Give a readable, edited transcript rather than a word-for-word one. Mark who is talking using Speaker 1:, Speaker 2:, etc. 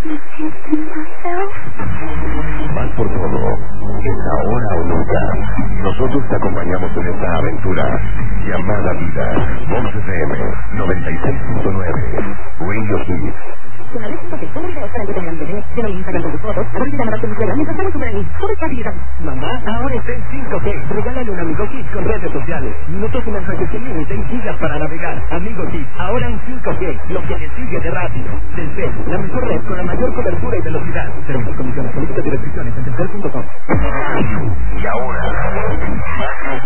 Speaker 1: Vas por todo. Es ahora o nunca. Nosotros te acompañamos en esta aventura llamada vida. Vox FM 96.9. Radio Hits.
Speaker 2: Una vez que todo el para que tengan bebé, de mi Instagram con tus fotos, a ver si te llamarás en mi mientras estamos sobre ahí. Todo está bien.
Speaker 3: Mamá, ahora está en 5G. Regálale un Amigo Hit con redes sociales. Minutos y mensajes sin límite y gigas para navegar. Amigo Hit, ahora en 5G. Lo que le sigue de rápido. Telcel, la mejor red con la mayor cobertura y velocidad. Tenemos condiciones, políticas y restricciones en telcel.com.
Speaker 1: Y ahora,